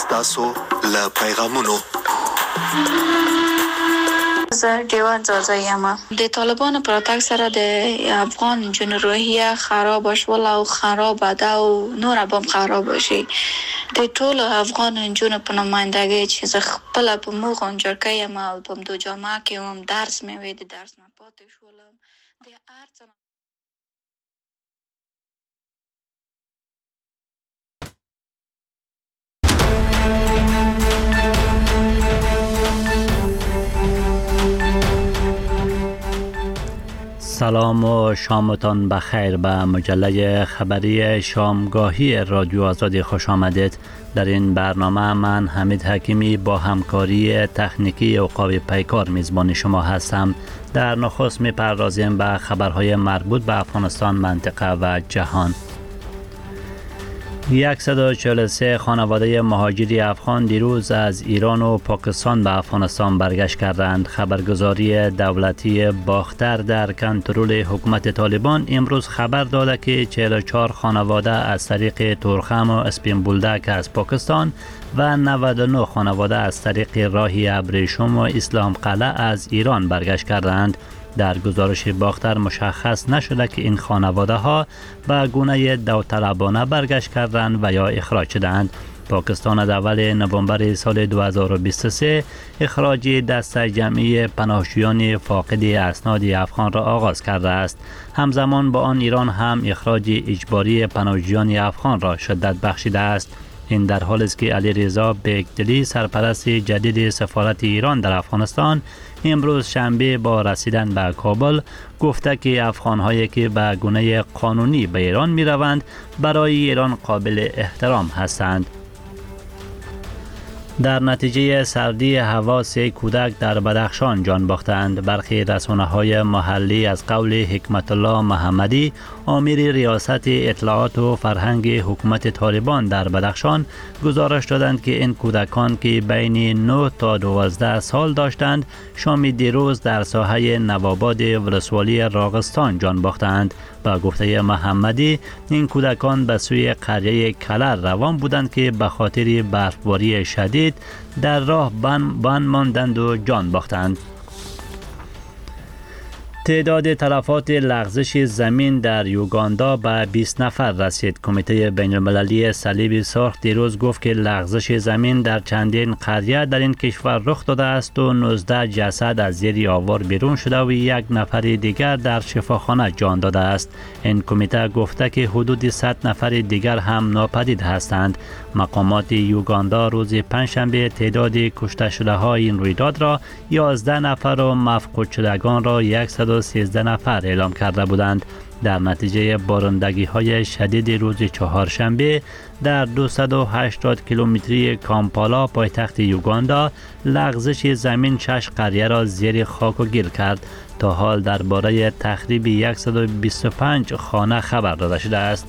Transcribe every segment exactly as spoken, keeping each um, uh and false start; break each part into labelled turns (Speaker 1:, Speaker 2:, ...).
Speaker 1: ستاسو له پیغامونو.
Speaker 2: زه دیوان زازا یم. د طالبان پراتک سره د افغان جن روحیه خراب شول او خراب ده او نور بم خراب شي. د ټول افغان جن په نمائندګۍ چې زه خپل په موږ انجر کیم او په دو جامعه کې هم درس مې وې د درس نه پاتې شولم. د ارڅ
Speaker 3: سلام و شامتان بخیر. به مجله خبری شامگاهی رادیو آزادی خوش آمدید. در این برنامه من حمید حکیمی با همکاری تکنیکی عقاب پیکار میزبان شما هستم. در نخست میپردازیم به خبرهای مربوط به افغانستان، منطقه و جهان. صد و چهل و سه خانواده مهاجری افغان دیروز از ایران و پاکستان به افغانستان برگشت کردند. خبرگزاری دولتی باختر در کنترل حکومت طالبان امروز خبر داده که چهل و چهار خانواده از طریق تورخم و اسپین بولدک از پاکستان و نود و نه خانواده از طریق راه ابریشم و اسلام قلعه از ایران برگشت کردند. در گزارش باختر مشخص نشده که این خانواده ها به گونه داوطلبانه برگشت کردند و یا اخراج شدند. پاکستان از اول نوامبر سال دو هزار و بیست و سه اخراج دسته جمعی پناهجویان فاقد اسناد افغان را آغاز کرده است. همزمان با آن ایران هم اخراج اجباری پناهجویان افغان را شدت بخشیده است. این در حالی است که علی رضا بیگدلی، سرپرست جدید سفارت ایران در افغانستان، امروز شنبه با رسیدن به کابل گفته که افغان‌هایی که به گونه قانونی به ایران می روند برای ایران قابل احترام هستند. در نتیجه سردی هوا سه کودک در بدخشان جان باختند. برخی رسانه‌های محلی از قول حکمت الله محمدی، آمیر ریاست اطلاعات و فرهنگ حکومت طالبان در بدخشان، گزارش دادند که این کودکان که بین نه تا دوازده سال داشتند شام دیروز در ساحه نواباد ولسوالی راغستان جان باختند. با گفته محمدی این کودکان به سوی قریه کلر روان بودند که به خاطر برفباری شدید در راه بند ماندند و جان باختند. تعداد تلفات لغزش زمین در یوگاندا به بیست نفر رسید. کمیته بین المللی صلیب سرخ دیروز گفت که لغزش زمین در چندین قریه در این کشور رخ داده است و نوزده جسد از زیر آوار بیرون شده و یک نفر دیگر در شفاخانه جان داده است. این کمیته گفته که حدود صد نفر دیگر هم ناپدید هستند. مقامات یوگاندا روز پنجشنبه تعداد کشته شده های این رویداد را یازده نفر و مفقود شدگان را صد و سیزده نفر اعلام کرده بودند. در نتیجه بارندگی های شدید روز چهارشنبه در دویست و هشتاد کیلومتری کامپالا پایتخت یوگاندا لغزش زمین شش قریه را زیر خاک و گیر کرد. تا حال درباره تخریب صد و بیست و پنج خانه خبر داده شده است.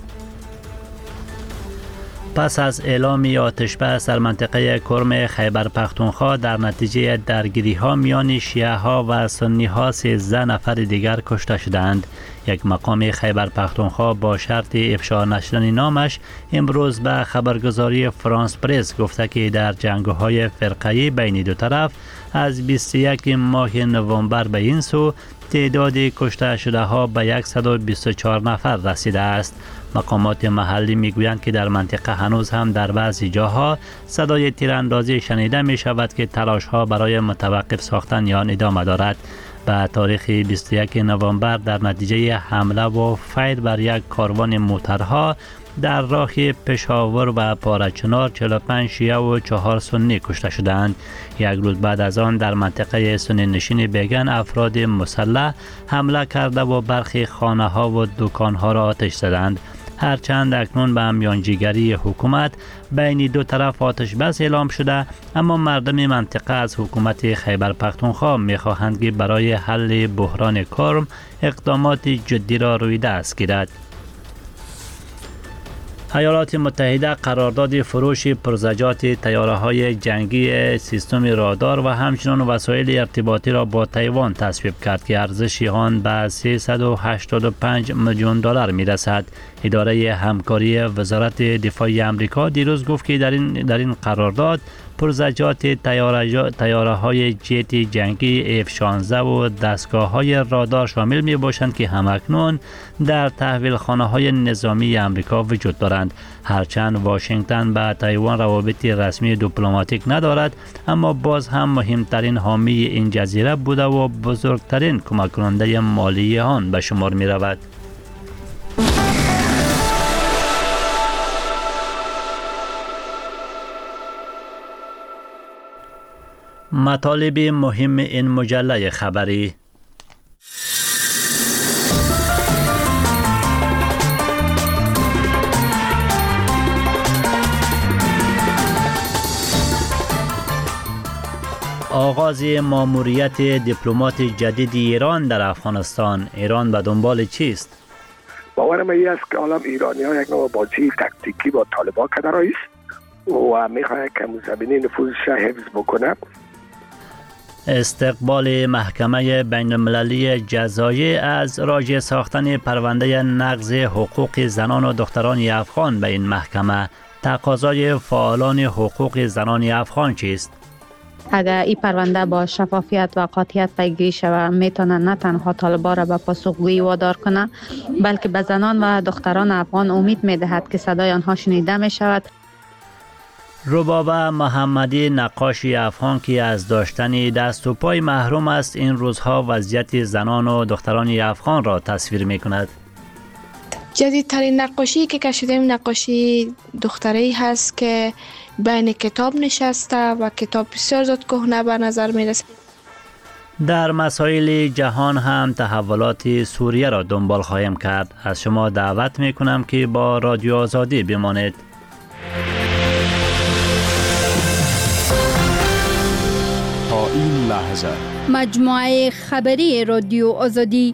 Speaker 3: پس از اعلام آتش بس در منطقه کرم خیبر پختونخوا در نتیجه درگیری ها میان شیعه ها و سنی ها سیزده نفر دیگر کشته شدند. یک مقام خیبر پختونخوا با شرط افشا نشدن نامش امروز به خبرگزاری فرانس پرس گفته که در جنگ‌های فرقه‌ای بین دو طرف از بیست و یک ماه نوامبر به این سو تعداد کشته شده ها به صد و بیست و چهار نفر رسیده است. مقامات محلی میگویند که در منطقه هنوز هم در بعضی جاها صدای تیراندازی شنیده می شود که تلاش ها برای متوقف ساختن آن ادامه دارد. به تاریخ بیست و یک نوامبر در نتیجه حمله و فیر بر یک کاروان موترها در راه پشاور و پارچنار چهل و پنج شیعه و چهار سنی کشته شدند. یک روز بعد از آن در منطقه سنی نشین بیگن افراد مسلح حمله کرده و برخی خانه ها و دکان ها را آتش زدند. هرچند اکنون به میانجیگری حکومت بین دو طرف آتش بس اعلام شده، اما مردم منطقه از حکومت خیبر پختونخوا می‌خواهند که برای حل بحران کرم اقدامات جدی را روی دست گیرد. ایالات متحده قرارداد فروش پرزجات طیاره‌های جنگی، سیستم رادار و همچنین وسایل ارتباطی را با تایوان تصویب کرد که ارزش آن به سیصد و هشتاد و پنج میلیون دلار میرسد. اداره همکاری وزارت دفاع آمریکا دیروز گفت که در این در این قرارداد پرزجات طیاره‌های جت جنگی اف شانزده و دستگاه‌های رادار شامل می‌باشند که همکنون در تحویلخانه‌های نظامی آمریکا وجود دارند. هرچند واشنگتن با تایوان روابط رسمی دیپلماتیک ندارد، اما باز هم مهمترین حامی این جزیره بوده و بزرگترین کمک کننده مالی آن به شمار می‌رود. مطالب مهم این مجله خبری: آغاز ماموریت دیپلمات جدید ایران در افغانستان. ایران به دنبال چیست؟
Speaker 4: باورم این است که حالا ایرانی ها یک نوع بازی تکتیکی با طالبان کرده رئیس و میخواد که زمینه نفوذش حفظ بکنه.
Speaker 3: استقبال محکمه بین المللی جزایی از راجع ساختن پرونده نقض حقوق زنان و دختران افغان به این محکمه. تقاضای فعالان حقوق زنان افغان چیست؟
Speaker 5: اگر این پرونده با شفافیت و قاطعیت پیگیری شود، میتونه نه تنها طالبان را به پاسخگویی وادار کنه، بلکه به زنان و دختران افغان امید میدهد که صدای آنها شنیده می شود.
Speaker 3: ربابه محمدی، نقاش افغان که از داشتن دست و پای محروم است، این روزها وضعیت زنان و دختران افغان را تصویر می کند.
Speaker 6: جدیدترین نقاشی که کشیدیم نقاشی دختری هست که بین کتاب نشسته و کتاب بسیار زود کهنه به نظر می رسد.
Speaker 3: در مسائل جهان هم تحولات سوریه را دنبال خواهیم کرد. از شما دعوت می کنم که با رادیو آزادی بمانید.
Speaker 7: تا این لحظه
Speaker 8: مجموعه خبری رادیو آزادی.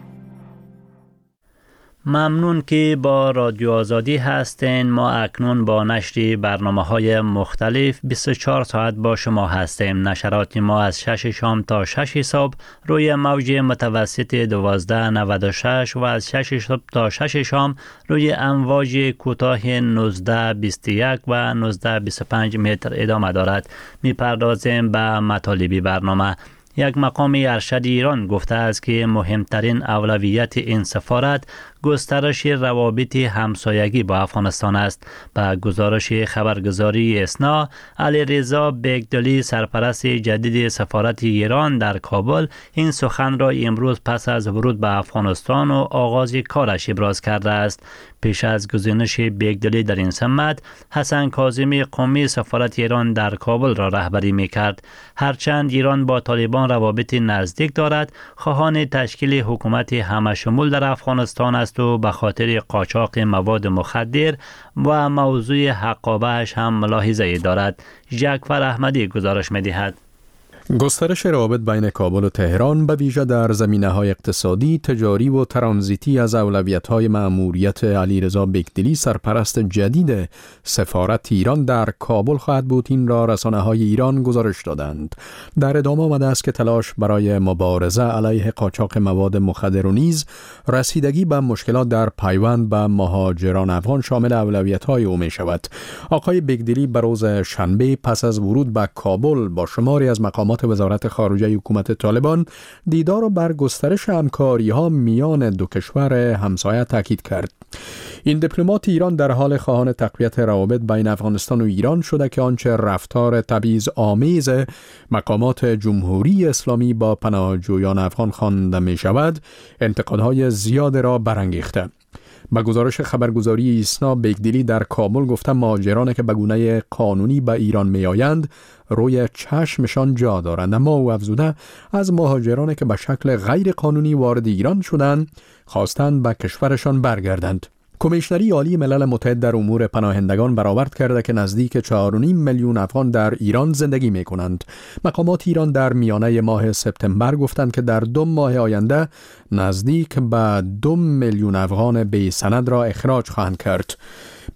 Speaker 3: ممنون که با رادیو آزادی هستین. ما اکنون با نشر برنامه‌های مختلف بیست و چهار ساعت با شما هستیم. نشرات ما از شش شام تا شش صبح روی موج متوسط دوازده نود و شش و از شش صبح تا شش شام روی امواج کوتاه نوزده بیست و یک و نوزده بیست و پنج متر ادامه دارد. می‌پردازیم به مطالب برنامه. یک مقام ارشد ایران گفته است که مهمترین اولویت این سفارت گسترش روابط همسایگی با افغانستان است. با گزارش خبرگزاری اسنا، علیرضا بیگدلی، سرپرست جدید سفارت ایران در کابل، این سخن را امروز پس از ورود به افغانستان و آغاز کارش ابراز کرده است. پیش از گزینش بیگدلی در این سمت، حسن کاظمی قمی سفارت ایران در کابل را رهبری می‌کرد. هرچند ایران با طالبان روابط نزدیک دارد، خواهان تشکیل حکومت همشمول در افغانستان است و به خاطر قاچاق مواد مخدر و موضوع حقابه‌اش هم ملاحظه دارد. جعفر احمدی گزارش می‌دهد.
Speaker 7: گسترش روابط بین کابل و تهران به ویژه در زمینه‌های اقتصادی، تجاری و ترانزیتی از اولویت‌های مأموریت علیرضا بیگدلی سرپرست جدید سفارت ایران در کابل خواهد بود. این را رسانه‌های ایران گزارش دادند. در ادامه آمده است که تلاش برای مبارزه علیه قاچاق مواد مخدر و نیز رسیدگی به مشکلات در پیوند به مهاجران افغان شامل اولویت‌های او می‌شود. آقای بیگدلی به روز شنبه پس از ورود به کابل با شماری از مقامات وزارت خارجه حکومت طالبان دیدار و بر گسترش همکاری‌ها میان دو کشور همسایه تاکید کرد. این دیپلمات ایران در حال خواهان تقویت روابط بین افغانستان و ایران شده که آنچه رفتار تبعیض آمیز مقامات جمهوری اسلامی با پناهجویان افغان خوانده می شود، انتقادهای زیاد را برانگیخته. با گزارش خبرگزاری ایسنا، بیگدلی در کابل گفته مهاجرانی که به گونه قانونی به ایران می آیند روی چشمشان جا دارند، اما او افزوده از مهاجرانی که به شکل غیر قانونی وارد ایران شدند خواستند به کشورشان برگردند. کمیشنری عالی ملل متحد در امور پناهندگان برآورد کرده که نزدیک چهار و نیم میلیون افغان در ایران زندگی می کنند. مقامات ایران در میانه ماه سپتامبر گفتند که در دو ماه آینده نزدیک به دو میلیون افغان بی سند را اخراج خواهند کرد.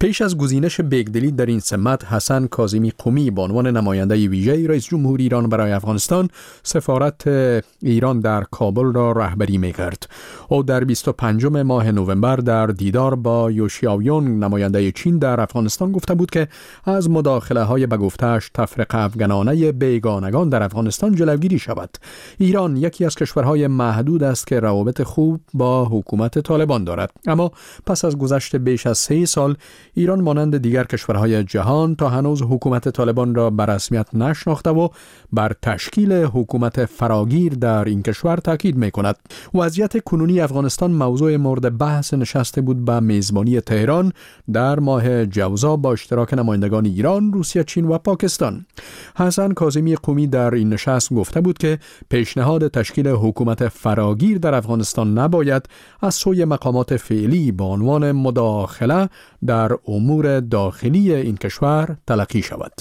Speaker 7: پیش از گزینش بیگدلی در این سمت، حسن کاظمی قمی به عنوان نماینده ویژه رئیس جمهور ایران برای افغانستان سفارت ایران در کابل را رهبری می‌کرد. او در بیست و پنجم ماه نوامبر در دیدار با یوشیاویون نماینده چین در افغانستان گفته بود که از مداخله‌های به گفته‌اش تفرقه افغانانه بیگانگان در افغانستان جلوگیری شود. ایران یکی از کشورهای محدود است که روابط خوب با حکومت طالبان دارد، اما پس از گذشت بیش از سه سال ایران مانند دیگر کشورهای جهان تا هنوز حکومت طالبان را به رسمیت نشناخته و بر تشکیل حکومت فراگیر در این کشور تاکید می‌کند. وضعیت کنونی افغانستان موضوع مورد بحث نشست بود به میزبانی تهران در ماه جوزا با اشتراک نمایندگان ایران، روسیه، چین و پاکستان. حسن کاظمی قمی در این نشست گفته بود که پیشنهاد تشکیل حکومت فراگیر در افغانستان نباید از سوی مقامات فعلی با عنوان مداخله در امور داخلی این کشور تلقی شود.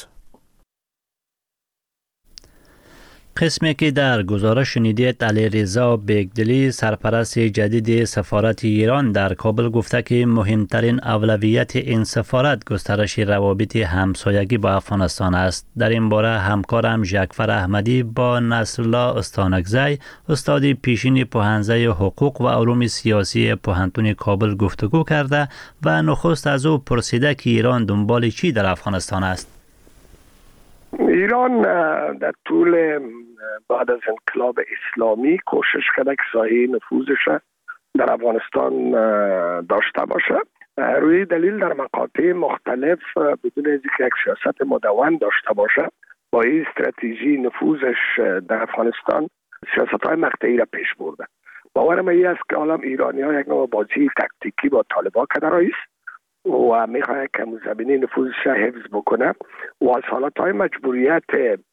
Speaker 3: قسمی که در گزارش شنیدید، علیرضا بیگدلی سرپرست جدید سفارت ایران در کابل گفته که مهمترین اولویت این سفارت گسترش روابط همسایگی با افغانستان است. در این باره همکارم ژکفر احمدی با نصرالله استانکزی، استاد پیشین پوهنځی حقوق و علوم سیاسی پوهنتون کابل گفتگو کرده و نخست از او پرسیده که ایران دنبال چی در افغانستان است.
Speaker 4: ایران در طول بعد از انقلاب اسلامی کوشش کرده که ساحه نفوذش در افغانستان داشته باشه. روی دلیل در مقاطع مختلف بدون اینکه یک سیاست مدون داشته باشه با این استراتژی نفوذش در افغانستان سیاست‌های مقطعی را پیش برده. باور من است که عالم ایرانی‌ها یک نوع بازی تاکتیکی با طالبان کرده است و میخواد که مزبینی نفوذش حفظ بکنه و از حالتهای مجبوریت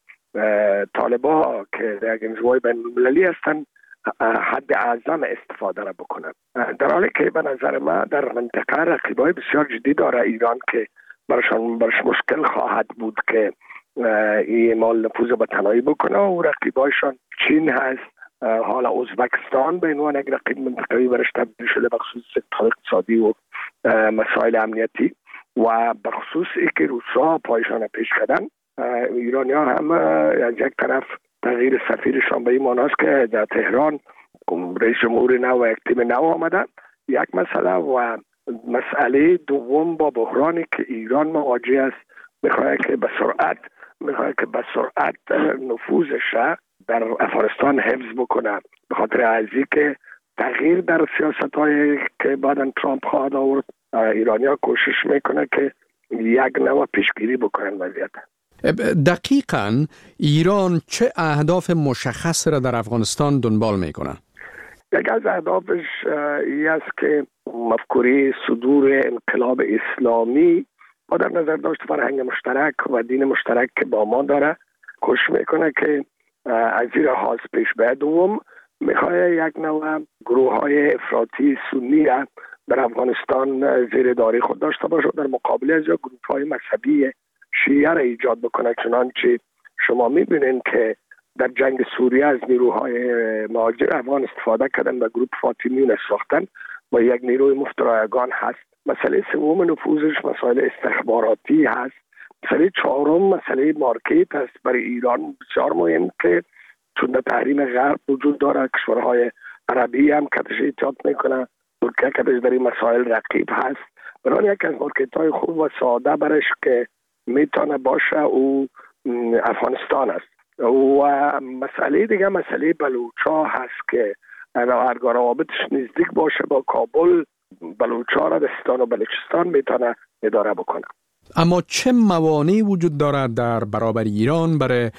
Speaker 4: طالبا که در انزوای بین المللی هستن حد اعظم استفاده را بکنن، در حالی که به نظر من در منطقه رقیبای بسیار جدی داره ایران که برشان برش مشکل خواهد بود که این مال نفوذ به تنهایی بکنه و رقیبایشان چین هست، حالا ازبکستان به عنوان یک رقیب منطقه‌ای برش تبدیل شده بخصوص اقتصادی و مسائل امنیتی و بخصوص ای که روسا پایشان پیش کردن. ایرانی ها هم از یک طرف تغییر سفیرشان به این معناست که در تهران رئیس جمهور نو و یک تیم نو آمده، یک مسئله و مسئله دوم با بحرانی که ایران مواجه است، میخواد که به سرعت میخواد که به سرعت نفوذش در افغانستان حفظ بکنه، به خاطر ازی که تغییر در سیاست هایی که بعداً ترامپ خواهد آورد. ایرانی ها کوشش میکنه که یک نوع پیشگیری بکنن وضعیت.
Speaker 7: دقیقاً ایران چه اهداف مشخص را در افغانستان دنبال میکنه؟
Speaker 4: یک از اهدافش این است که مفکوره صدور انقلاب اسلامی با در نظر داشت فرهنگ مشترک و دین مشترک که با ما داره، کوشش میکنه که از زیر حاز پیش بره. دوم میخواد یک نوع گروه های افراطی سنی را در افغانستان زیر داری خود داشته باشه و در مقابل از گروه های مذهبی شیعه را ایجاد بکنه. چنانچه شما میبینین که در جنگ سوریه از نیروهای مهاجر افغان استفاده کردن و گروه فاطمیون ساختن و یک نیروی مفترایگان هست. مسئله سوم نفوذش مسائل استخباراتی هست. مسئله چهارم مسئله مارکت است. برای ایران بسیار مهم که چون در تحریم غرب وجود داره، کشورهای عربی هم کتش ایجاد میکنه، ترکیه کتش در این مسائل رقیب هست. برای یک از مارکت های خوب و ساده برش که میتونه باشه او افغانستان است. و مسئله دیگه مسئله بلوچا هست که اگر روابطش نزدیک باشه با کابل، بلوچا را دستان و بلوچستان میتونه اداره بکنه.
Speaker 7: اما چه موانعی وجود دارد در برابر ایران برای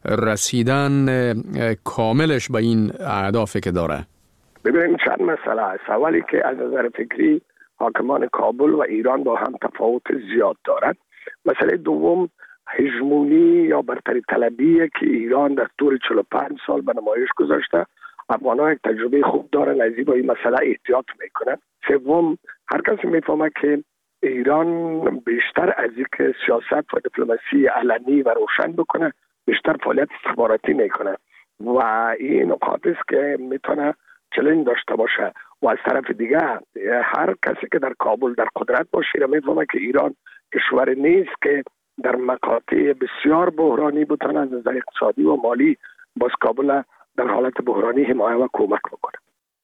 Speaker 7: رسیدن کاملش به این اهدافی که داره؟
Speaker 4: ببینید چند مسئله است. اولی که از نظر فکری حاکمان کابل و ایران با هم تفاوت زیاد دارد. مسئله دوم هژمونی یا برتری طلبی که ایران در طول چهل و پنج سال به نمایش گذاشته. افغان‌ها یک تجربه خوب دارن، از این با این مسئله احتیاط میکنن. سوم هر کسی میفهمه که ایران بیشتر از اینکه سیاست و دیپلماسی علنی و روشن بکنه، بیشتر فعالیت استخباراتی میکنه و این نکات است که میتونه چالش داشته باشه. و از طرف دیگه هر کسی که در کابل در قدرت باشه میفهمه که ایران کشور نیست که در مقاطع بسیار بحرانی بتونه از نظر اقتصادی و مالی باز کابل در حالت بحرانی حمایت و کمک بکنه.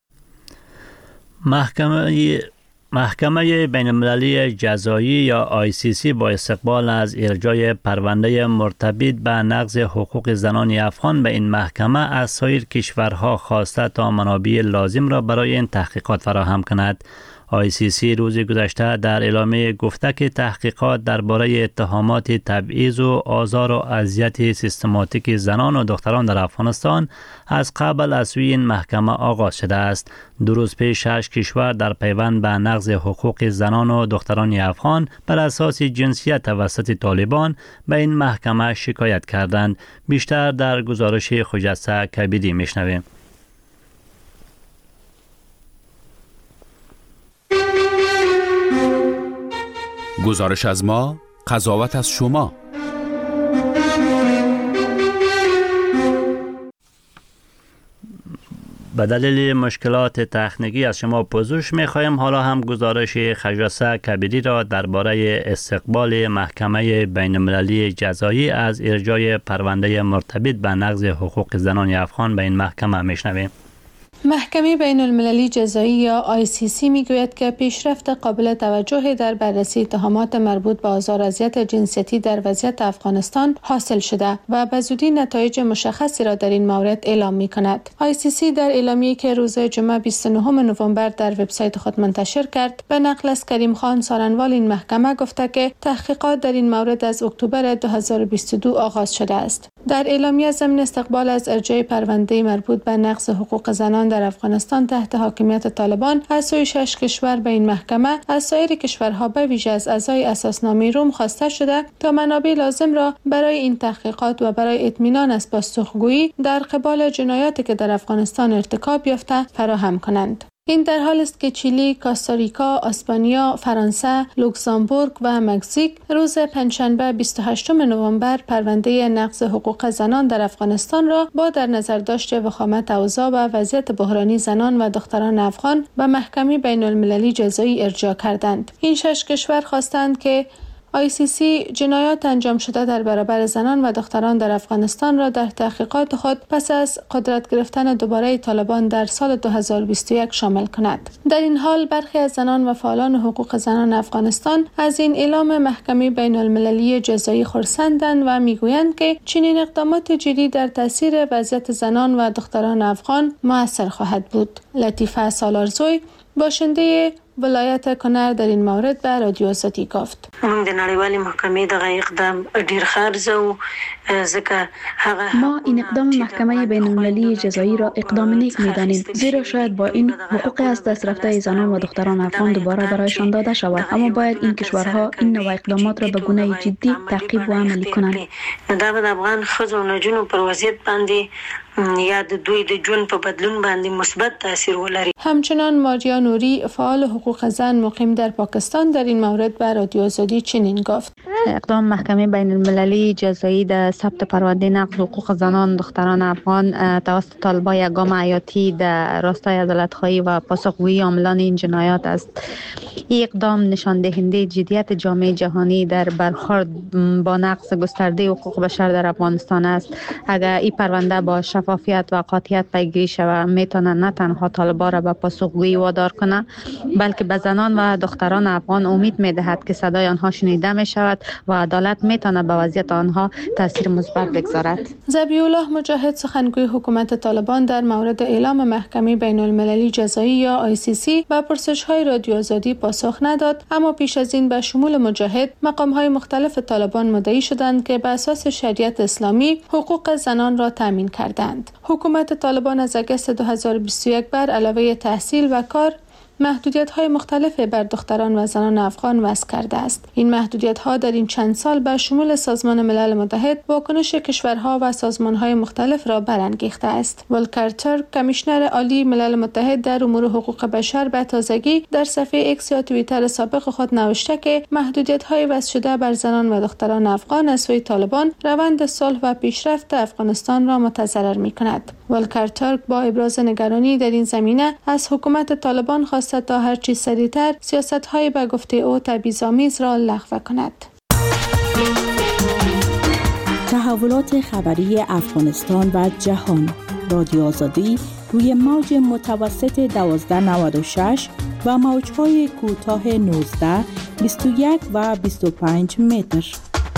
Speaker 3: محکمه محکمه بین المللی جزایی یا آی سی سی با استقبال از ارجاع پرونده مرتبط به نقض حقوق زنان افغان به این محکمه از سایر کشورها خواسته تا منابع لازم را برای این تحقیقات فراهم کند. آی سی سی روز گذشته در اعلامیه گفته که تحقیقات درباره اتهامات تبعیض و آزار و اذیت سیستماتیک زنان و دختران در افغانستان از قبل از سوی این محکمه آغاز شده است. دو روز پیش شش کشور در پیوند به نقض حقوق زنان و دختران افغان بر اساس جنسیت توسط طالبان به این محکمه شکایت کردند. بیشتر در گزارش خجسته کبیری میشنویم.
Speaker 9: گزارش از ما، قضاوت از شما.
Speaker 3: به دلیل مشکلات تکنیکی از شما پوزش می‌خوایم. حالا هم گزارش خجسته کبیری را درباره استقبال محکمه بین المللی جزایی از ارجاع پرونده مرتبط به نقض حقوق زنان افغان به این محکمه میشنویم.
Speaker 10: محکمه بین المللی جزایی یا آی سی سی میگوید که پیشرفت قابل توجهی در بررسی اتهامات مربوط به آزار و اذیت جنسیتی در وضعیت افغانستان حاصل شده و به زودی نتایج مشخصی را در این مورد اعلام می‌کند. آی سی سی در اعلامیه‌ای که روز جمعه بیست و نهم نوامبر در وبسایت خود منتشر کرد به نقل از کریم خان سارنوال این محکمه گفته که تحقیقات در این مورد از اکتبر دو هزار و بیست و دو آغاز شده است. در اعلامیه ضمن استقبال از ارجاع پرونده مربوط به نقض حقوق زنان در افغانستان تحت حاکمیت طالبان از سوی شش کشور به این محکمه از سایر کشورها به ویژه از اعضای اساسنامه روم خواسته شده تا منابع لازم را برای این تحقیقات و برای اطمینان از پاسخگویی در قبال جنایاتی که در افغانستان ارتکاب یافته فراهم کنند. این در حال است که چیلی، کاستاریکا، اسپانیا، فرانسه، لوکزامبورگ و مکزیک روز پنجشنبه بیست و هشتم نوامبر پرونده نقض حقوق زنان در افغانستان را با در نظر داشت وخامت اوضاع و وضعیت بحرانی زنان و دختران افغان به محکمه بین المللی جزایی ارجاع کردند. این شش کشور خواستند که آی سی سی جنایات انجام شده در برابر زنان و دختران در افغانستان را در تحقیقات خود پس از قدرت گرفتن دوباره طالبان در سال دو هزار و بیست و یک شامل کند. در این حال برخی از زنان و فعالان حقوق زنان افغانستان از این اعلام محکمه بین المللی جزایی خرسندند و میگویند که چنین اقدامات جدی در تاثیر وضعیت زنان و دختران افغان مؤثر خواهد بود. لطیفه سالارزوی باشنده ولایت کنر در این مورد به رادیو آزادی گفت.
Speaker 11: موږ د نړیوالې محکمې دغه اقدام ډیر خارزه ځکه هغه
Speaker 12: ما این اقدام محکمه بین المللی جزایی را اقدام نیک می‌دانیم، زیرا شاید با این حقوق از دست رفته زنان و دختران افغان دوباره برایشان داده شود، اما باید این کشورها این نوع اقدامات را به گونه جدی تعقیب و عملی کنند.
Speaker 11: دا به افغان ښځو او نجونو پر وضعیت باندې یا د دوی د ژوند په بدلون باندې مثبت تاثیر ولري.
Speaker 10: همچنان ماریا نوری فعال حقوق زن مقیم در پاکستان در این مورد به رادیو آزادی چنین گفت.
Speaker 5: اقدام محکمه بین المللی جزایی در ثبت پرونده نقض حقوق زنان دختران افغان توسط طالبان یک گام حیاتی در راستای عدالت‌خواهی و پاسخگویی عاملان این جنایات است. این اقدام نشان دهنده جدیت جامعه جهانی در برخورد با نقض گسترده حقوق بشر در افغانستان است. اگر این پرونده با شفافیت و قاطعیت پیگیری شود میتونه نه تنها طالبان را به پاسخگویی وادار کنه بلکه به زنان و دختران افغان امید میدهد که صدای آنها شنیده می شود و عدالت میتونه به وضعیت آنها تاثیر مثبت بگذارد.
Speaker 10: ذبیح الله مجاهد سخنگوی حکومت طالبان در مورد اعلام محکمه بین المللی جزایی یا آی سی سی به پرسش‌های رادیو آزادی پاسخ نداد، اما پیش از این به شمول مجاهد مقام‌های مختلف طالبان مدعی شدند که به اساس شریعت اسلامی حقوق زنان را تامین کردند. حکومت طالبان از اگست دو هزار و بیست و یک بر علاوه تحصیل و کار محدودیت‌های مختلف بر دختران و زنان افغان وضع کرده است. این محدودیت‌ها در این چند سال به شمول سازمان ملل متحد واکنش کشورها و سازمان‌های مختلف را برانگیخته است. ولکر ترک، کمیشنر عالی ملل متحد در امور حقوق بشر، به تازگی در صفحه ایکس یا توییتر سابق خود نوشته که محدودیت‌های وضع شده بر زنان و دختران افغان از سوی طالبان روند صلح و پیشرفت افغانستان را متضرر می‌کند. ولکر ترک با ابراز نگرانی در این زمینه از حکومت طالبان خواسته تا هر چه سریعتر سیاست‌های به گفته او تبعیض‌آمیز را لغو کند.
Speaker 13: تحولات خبری افغانستان و جهان. رادیو آزادی روی موج متوسط دوازده نود و شش و موج‌های کوتاه نوزده، بیست و یک و بیست و پنج متر.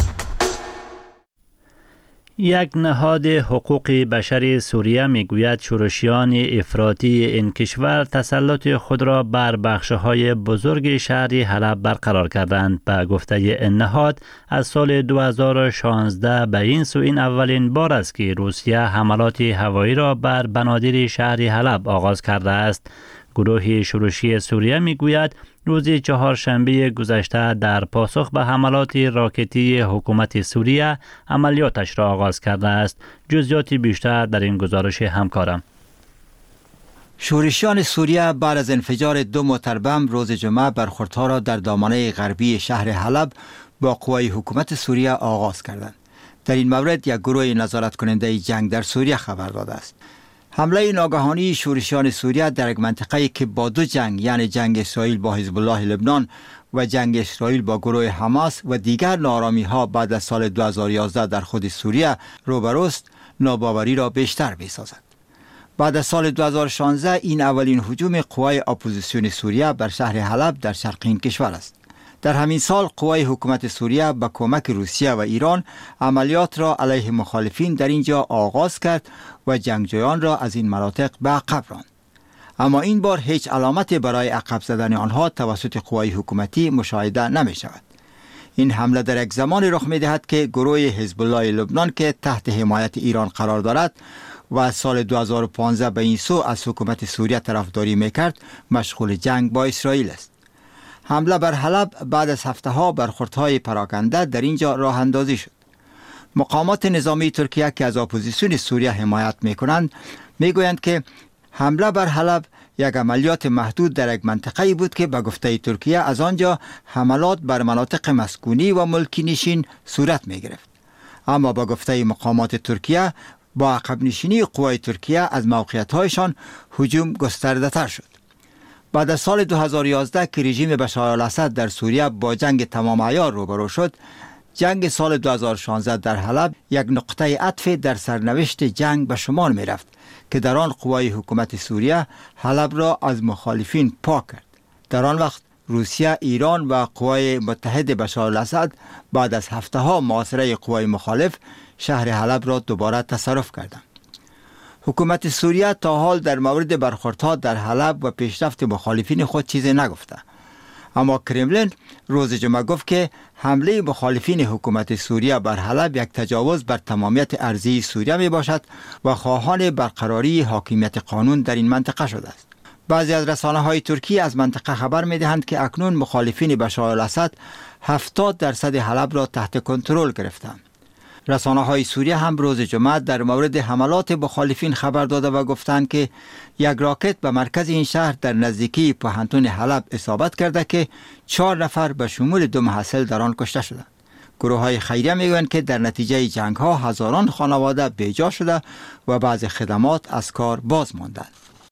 Speaker 3: یک نهاد حقوق بشر سوریه میگوید شورشیان افراطی این کشور تسلط خود را بر بخش‌های بزرگ شهر حلب برقرار کردند. به گفته این نهاد از سال دو هزار و شانزده به این سو این اولین بار است که روسیه حملات هوایی را بر بنادر شهر حلب آغاز کرده است. گروه شورشی سوریه میگوید روز چهارشنبه گذشته در پاسخ به حملات راکتی حکومت سوریه عملیاتش را آغاز کرده است. جزئیات بیشتر در این گزارش همکارم.
Speaker 14: شورشیان سوریه بعد از انفجار دو موتر بمب روز جمعه برخوردها را در دامنه غربی شهر حلب با قوای حکومت سوریه آغاز کردند. در این مورد یک گروه نظارت کننده جنگ در سوریه خبر داده است. حمله ناگهانی شورشیان سوریه در یک منطقه‌ای که با دو جنگ، یعنی جنگ اسرائیل با حزب الله لبنان و جنگ اسرائیل با گروه حماس و دیگر ناآرامی‌ها بعد از سال دو هزار و یازده در خود سوریه روبروست، ناباوری را بیشتر می‌سازد. بعد از سال دو هزار و شانزده این اولین هجوم قوای اپوزیسیون سوریه بر شهر حلب در شرق این کشور است. در همین سال قوای حکومت سوریه با کمک روسیه و ایران عملیات را علیه مخالفین در اینجا آغاز کرد و جنگجویان را از این مناطق به عقب راند. اما این بار هیچ علامتی برای عقب زدن آنها توسط قوای حکومتی مشاهده نمی شود. این حمله در یک زمانی رخ می دهد که گروه حزب الله لبنان که تحت حمایت ایران قرار دارد و از سال دو هزار و پانزده به این سو از حکومت سوریه طرفداری می کرد مشغول جنگ با اسرائیل است. حمله بر حلب بعد از هفته‌ها برخوردهای پراکنده در اینجا راه اندازی شد. مقامات نظامی ترکیه که از اپوزیسیون سوریه حمایت می‌کنند می‌گویند که حمله بر حلب یک عملیات محدود در یک منطقه‌ای بود که به گفته ترکیه از آنجا حملات بر مناطق مسکونی و ملکی نشین صورت می‌گرفت. اما به گفته مقامات ترکیه با عقب نشینی قوای ترکیه از موقعیت‌هایشان هجوم گسترده‌تر شد. بعد از سال دو هزار و یازده که رژیم بشار الاسد در سوریه با جنگ تمام عیار روبرو شد، جنگ سال دو هزار و شانزده در حلب یک نقطه عطف در سرنوشت جنگ به شمار می رفت که در آن قوای حکومت سوریه حلب را از مخالفین پاک کرد. در آن وقت روسیه، ایران و قوای متحد بشار الاسد بعد از هفته ها محاصره قوای مخالف شهر حلب را دوباره تصرف کردند. حکومت سوریه تا حال در مورد برخوردها در حلب و پیشرفت مخالفین خود چیزی نگفته. اما کرملین روز جمعه گفت که حمله مخالفین حکومت سوریه بر حلب یک تجاوز بر تمامیت ارضی سوریه می باشد و خواهان برقراری حاکمیت قانون در این منطقه شده است. بعضی از رسانه‌های ترکی از منطقه خبر می دهند که اکنون مخالفین بشار الاسد هفتاد درصد حلب را تحت کنترل گرفتند. رسانه‌های سوریه هم روز جمعه در مورد حملات مخالفین خبر داده و گفتند که یک راکت به مرکز این شهر در نزدیکی پوهنتون حلب اصابت کرده که چهار نفر به شمول دو محصل در آن کشته شدند. گروه‌های خیریه میگویند که در نتیجه جنگ‌ها هزاران خانواده بیجا شده و بعضی خدمات از کار باز ماندند.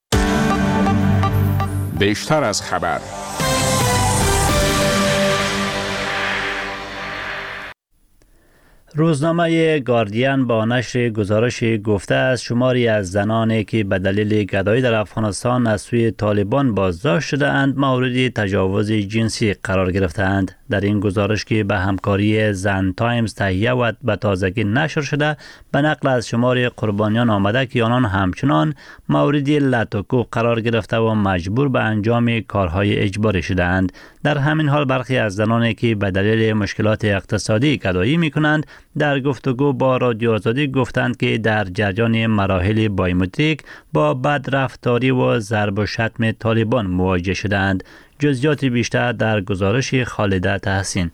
Speaker 9: بیشتر از خبر.
Speaker 3: روزنامه گاردین با نشر گزارش گفته است شماری از زنانی که به دلیل گدایی در افغانستان از سوی طالبان بازداشت شده اند مورد تجاوز جنسی قرار گرفتند. در این گزارش که به همکاری زن تایمز تهیه و به تازگی نشر شده به نقل از شمار قربانیان آمده که آنان همچنان مورد لطکو قرار گرفته و مجبور به انجام کارهای اجباری شدند. در همین حال برخی از زنانی که به دلیل مشکلات اقتصادی گدایی می کنند در گفتگو با رادیو آزادی گفتند که در جریان مراحل بایومتریک با بدرفتاری و ضرب و شتم طالبان مواجه شدند. جزئیات بیشتر در گزارش خالده تحسین.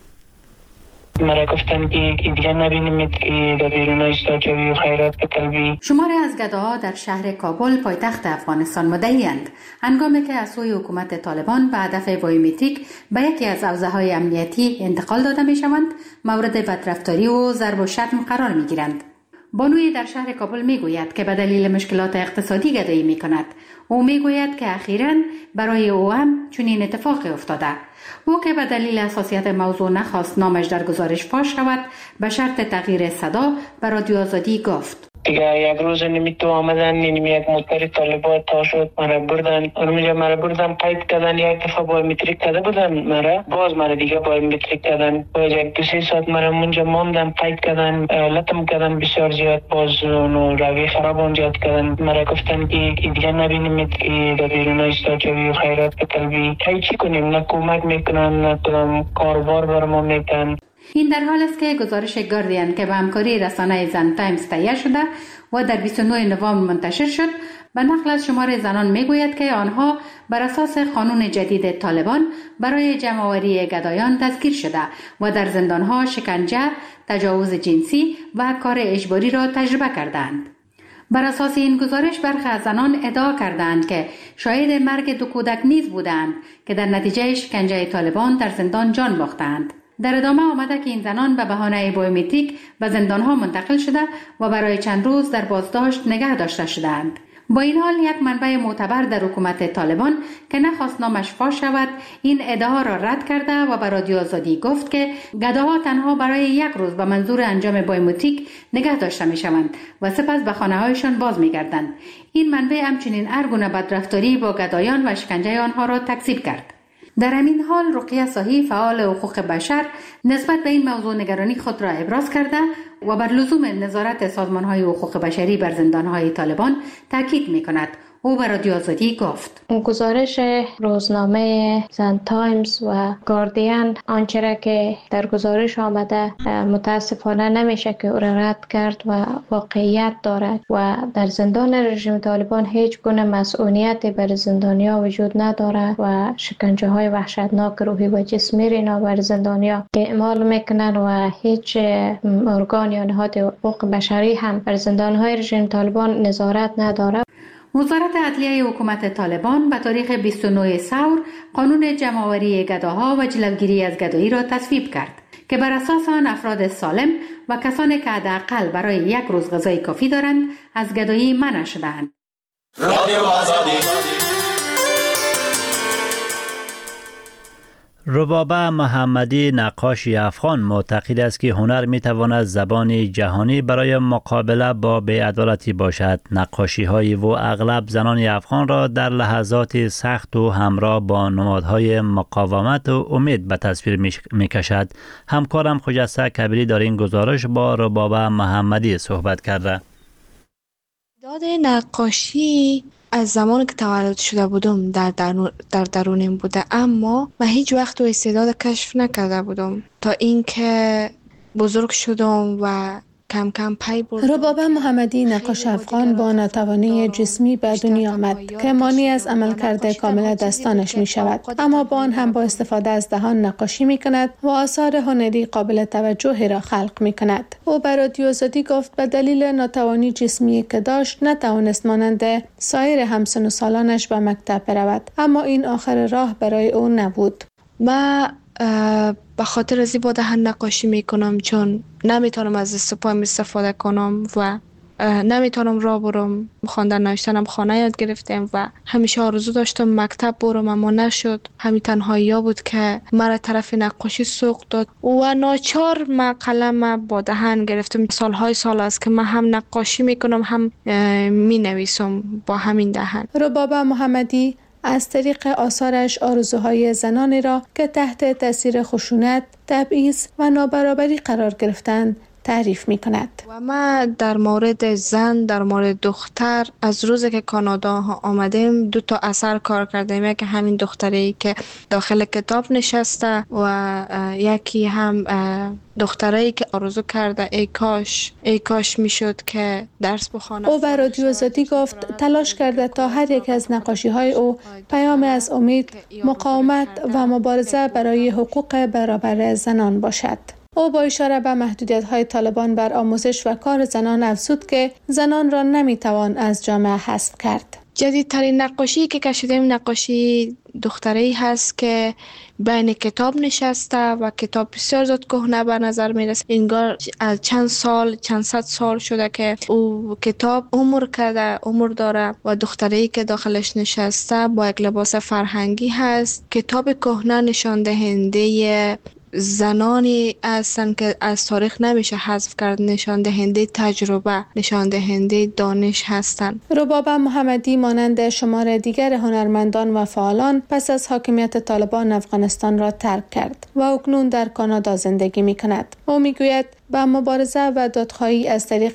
Speaker 15: مرا گفتن که دیگه نبینیمید که در بیرون استاجوی و خیرات قلبی.
Speaker 16: شماری از گداها در شهر کابل پایتخت افغانستان مدعی‌اند هنگامی که از سوی حکومت طالبان به هدف بایومتریک به یکی از حوزه‌های امنیتی انتقال داده می‌شوند، مورد بدرفتاری و ضرب و شتم قرار می‌گیرند. بانوی در شهر کابل میگوید که به دلیل مشکلات اقتصادی گدایی می‌کند. او میگوید که اخیراً برای او هم چنین اتفاقی افتاده. او که به دلیل حساسیت موضوع نخواست نامش در گزارش فاش شود، به شرط تغییر صدا به رادیو آزادی گفت:
Speaker 15: دیگه یک روز نمیتو آمدن، نمی یک موتر طالبات تا شد مرا بردن، اونجا مرا بردن قید کردن، یک دفعه بایومتریک کرده بودن مرا، باز مرا دیگه بایومتریک کردن، باز یک دو سه ساعت مرا اونجا ماندن، قید کردن، لطم کردن بسیار زیاد، باز اونو روی خراب اونجا کردن. مرا گفتن که دیگه نبینیمید که در بیرون استاجوی و خیرات قلبی. هی چی کنیم؟ نه کمک میکنن، نه کدام کاروبار بر ما میکنن.
Speaker 16: این در حال است که گزارش گاردین که به همکاری رسانه زن تایمز تهیه شده و در بیست و نه نوامبر منتشر شد، به نقل از شمار زنان میگوید که آنها بر اساس قانون جدید طالبان برای جمع‌آوری گدایان دستگیر شده و در زندانها شکنجه، تجاوز جنسی و کار اجباری را تجربه کردند. بر اساس این گزارش برخی از زنان ادعا کردند که شاهد مرگ دو کودک نیز بودند که در نتیجه شکنجه طالبان در زندان جان باختند. در ادامه آمده که این زنان به بهانه بایومتریک به زندانها منتقل شده و برای چند روز در بازداشت نگه داشته شدند. با این حال یک منبع معتبر در حکومت طالبان که نخواست نامش فاش شود این ادعا را رد کرده و به رادیو آزادی گفت که گداها تنها برای یک روز به منظور انجام بایومتریک نگه داشته می شوند و سپس به خانه هایشان باز می گردند. این منبع همچنین هر گونه بدرفتاری با گدایان و شکنجه آنها را تکذیب کرد. در همین حال رقیه صاحی فعال حقوق بشر نسبت به این موضوع نگرانی خود را ابراز کرده و بر لزوم نظارت سازمان‌های حقوق بشری بر زندان‌های طالبان تاکید می‌کند. او به رادیو آزادی گفت:
Speaker 6: گزارش روزنامه زن تایمز و گاردین آنچه را که در گزارش آمده متاسفانه نمیشه که او را رد کرد و واقعیت دارد و در زندان رژیم طالبان هیچ گونه مسئولیت بر زندانیا وجود ندارد و شکنجه های وحشتناک روحی و جسمی را بر زندانیا اعمال میکنن و هیچ ارگان یا نهاد حقوق بشری هم بر زندان های رژیم طالبان نظارت ندارد.
Speaker 16: وزارت عدلیه حکومت طالبان به تاریخ بیست و نه ثور قانون جمع‌آوری گداها و جلوگیری از گدایی را تصویب کرد که بر اساس آن افراد سالم و کسانی که حداقل برای یک روز غذای کافی دارند از گدایی منع شدند.
Speaker 3: ربابه محمدی نقاشی افغان معتقد است که هنر میتواند زبان جهانی برای مقابله با بی‌عدالتی باشد. نقاشی های و اغلب زنان افغان را در لحظات سخت و همراه با نمادهای مقاومت و امید به تصویر میکشد. همکارم خجسته کبیری در این گزارش با ربابه محمدی صحبت کرده.
Speaker 6: داد نقاشی از زمان که تولد شده بودم در درون در درونم بوده، اما من هیچ وقت و استعداد کشف نکرده بودم تا اینکه بزرگ شدم و کم کم پی بردم.
Speaker 10: ربابه محمدی نقاش افغان با ناتوانی جسمی به دنیا آمد که مانع از عملکرد کامل دستانش می شود، اما با آن هم با استفاده از دهان نقاشی می کند و آثار هنری قابل توجهی را خلق می کند. او به رادیو آزادی گفت به دلیل ناتوانی جسمی که داشت نتوانست مانند سایر همسن و سالانش به مکتب برود، اما این آخر راه برای او نبود.
Speaker 6: من به خاطر زیبا دهن نقاشی میکنم چون نمیتونم از دست پایم استفاده کنم و نمیتونم راه برم. خواندن نوشتنم خانه یاد گرفتم و همیشه آرزو داشتم مکتب برم اما نشد. همین تنهایی بود که مرا طرف نقاشی سوق داد و ناچار من قلم با دهن گرفتم. سالهای سال است که من هم نقاشی میکنم هم مینویسم با همین دهن.
Speaker 10: ربابه محمدی از طریق آثارش آرزوهای زنانی را که تحت تاثیر خشونت، تبعیض و نابرابری قرار گرفتند تعریف می کند.
Speaker 17: و ما در مورد زن، در مورد دختر، از روزی که کانادا ها آمدیم دو تا اثر کار کردیم. یکی همین دختری که داخل کتاب نشسته و یکی هم دختری که آرزو کرده ای کاش ای کاش میشد که درس بخوانه.
Speaker 10: او به رادیو آزادی گفت تلاش کرده تا هر یک از نقاشی های او پیام از امید، مقاومت و مبارزه برای حقوق برابر زنان باشد. او با اشاره به محدودیت‌های طالبان بر آموزش و کار زنان افزود که زنان را نمی‌توان از جامعه حذف کرد.
Speaker 17: جدیدترین نقاشی که کشیدیم نقاشی دختری هست که بین کتاب نشسته و کتاب بسیار زود کهنه به نظر میرسه. انگار از چند سال چند صد سال شده که او کتاب عمر کرده، عمر داره و دختری که داخلش نشسته با یک لباس فرهنگی هست. کتاب کهنه نشان دهنده زنانی هستند که از تاریخ نمیشه حذف کرد، نشان دهنده تجربه، نشان دهنده دانش هستند.
Speaker 10: ربابه محمدی مانند شمار دیگر هنرمندان و فعالان پس از حاکمیت طالبان افغانستان را ترک کرد و اکنون در کانادا زندگی می کند. او می گوید با مبارزه و دادخواهی از طریق